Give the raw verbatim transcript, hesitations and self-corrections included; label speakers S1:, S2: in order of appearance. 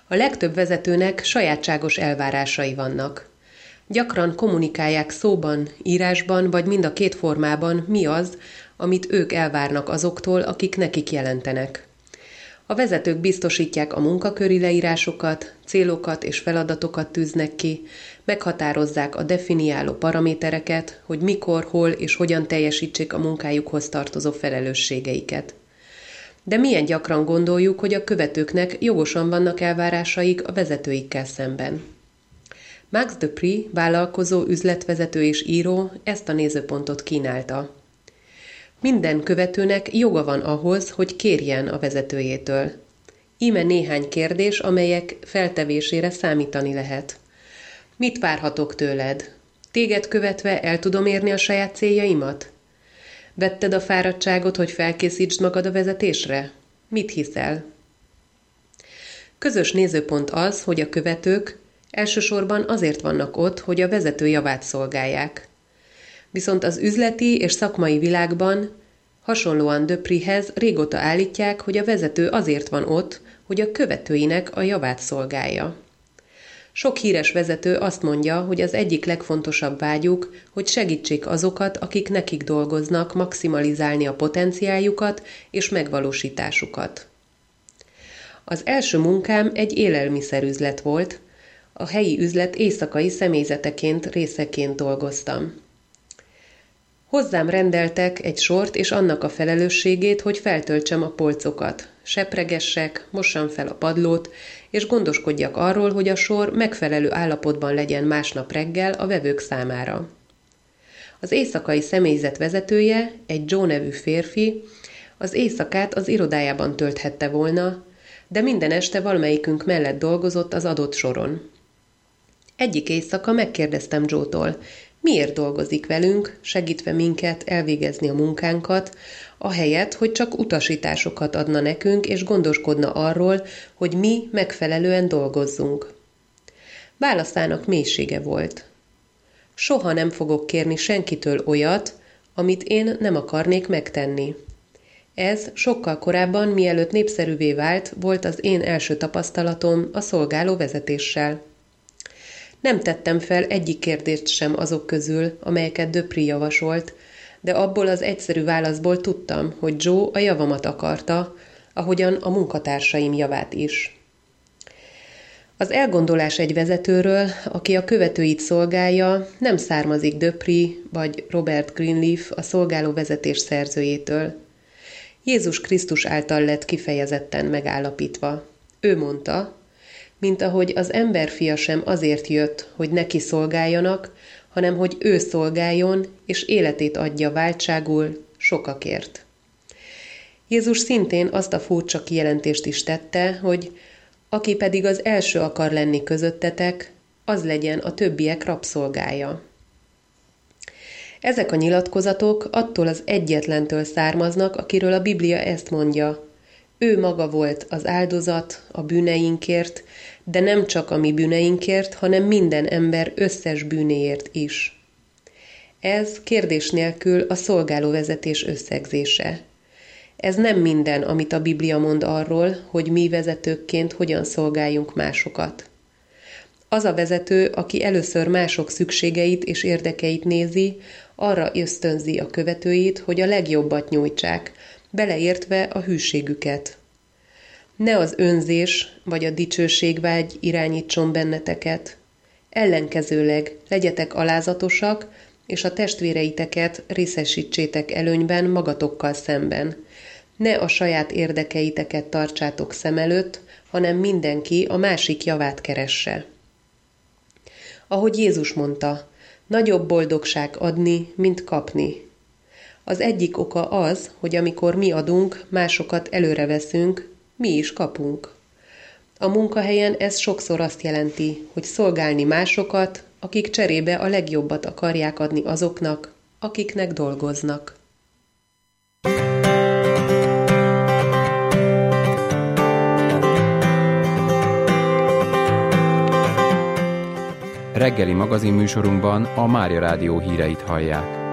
S1: A legtöbb vezetőnek sajátságos elvárásai vannak. Gyakran kommunikálják szóban, írásban vagy mind a két formában, mi az, amit ők elvárnak azoktól, akik nekik jelentenek. A vezetők biztosítják a munkaköri leírásokat, célokat és feladatokat tűznek ki, meghatározzák a definiáló paramétereket, hogy mikor, hol és hogyan teljesítsék a munkájukhoz tartozó felelősségeiket. De milyen gyakran gondoljuk, hogy a követőknek jogosan vannak elvárásaik a vezetőikkel szemben. Max De Pree, vállalkozó, üzletvezető és író ezt a nézőpontot kínálta. Minden követőnek joga van ahhoz, hogy kérjen a vezetőjétől. Íme néhány kérdés, amelyek feltevésére számítani lehet. Mit várhatok tőled? Téged követve el tudom érni a saját céljaimat? Vetted a fáradtságot, hogy felkészítsd magad a vezetésre? Mit hiszel? Közös nézőpont az, hogy a követők elsősorban azért vannak ott, hogy a vezető javát szolgálják. Viszont az üzleti és szakmai világban hasonlóan De Preehez régóta állítják, hogy a vezető azért van ott, hogy a követőinek a javát szolgálja. Sok híres vezető azt mondja, hogy az egyik legfontosabb vágyuk, hogy segítsék azokat, akik nekik dolgoznak, maximalizálni a potenciáljukat és megvalósításukat. Az első munkám egy élelmiszerüzlet volt, a helyi üzlet éjszakai személyzeteként, részeként dolgoztam. Hozzám rendeltek egy sort és annak a felelősségét, hogy feltöltsem a polcokat, sepregessek, mossam fel a padlót, és gondoskodjak arról, hogy a sor megfelelő állapotban legyen másnap reggel a vevők számára. Az éjszakai személyzet vezetője, egy Joe nevű férfi, az éjszakát az irodájában tölthette volna, de minden este valamelyikünk mellett dolgozott az adott soron. Egyik éjszaka megkérdeztem Joe-tól, miért dolgozik velünk, segítve minket elvégezni a munkánkat, ahelyett, hogy csak utasításokat adna nekünk, és gondoskodna arról, hogy mi megfelelően dolgozzunk. Válaszának mélysége volt. Soha nem fogok kérni senkitől olyat, amit én nem akarnék megtenni. Ez sokkal korábban, mielőtt népszerűvé vált, volt az én első tapasztalatom a szolgáló vezetéssel. Nem tettem fel egyik kérdést sem azok közül, amelyeket De Pree javasolt, de abból az egyszerű válaszból tudtam, hogy Joe a javamat akarta, ahogyan a munkatársaim javát is. Az elgondolás egy vezetőről, aki a követőit szolgálja, nem származik De Pree vagy Robert Greenleaf, a szolgáló vezetés szerzőjétől. Jézus Krisztus által lett kifejezetten megállapítva. Ő mondta, mint ahogy az emberfia sem azért jött, hogy neki szolgáljanak, hanem hogy ő szolgáljon, és életét adja váltságul sokakért. Jézus szintén azt a furcsa kijelentést is tette, hogy aki pedig az első akar lenni közöttetek, az legyen a többiek rabszolgája. Ezek a nyilatkozatok attól az egyetlentől származnak, akiről a Biblia ezt mondja. Ő maga volt az áldozat a bűneinkért, de nem csak a mi bűneinkért, hanem minden ember összes bűnéért is. Ez kérdés nélkül a szolgálóvezetés összegzése. Ez nem minden, amit a Biblia mond arról, hogy mi vezetőkként hogyan szolgáljunk másokat. Az a vezető, aki először mások szükségeit és érdekeit nézi, arra ösztönzi a követőit, hogy a legjobbat nyújtsák, beleértve a hűségüket. Ne az önzés vagy a dicsőségvágy irányítson benneteket. Ellenkezőleg legyetek alázatosak, és a testvéreiteket részesítsétek előnyben magatokkal szemben. Ne a saját érdekeiteket tartsátok szem előtt, hanem mindenki a másik javát keresse. Ahogy Jézus mondta, nagyobb boldogság adni, mint kapni. Az egyik oka az, hogy amikor mi adunk, másokat előre veszünk, mi is kapunk. A munkahelyen ez sokszor azt jelenti, hogy szolgálni másokat, akik cserébe a legjobbat akarják adni azoknak, akiknek dolgoznak.
S2: Reggeli magazinműsorunkban a Mária Rádió híreit hallják.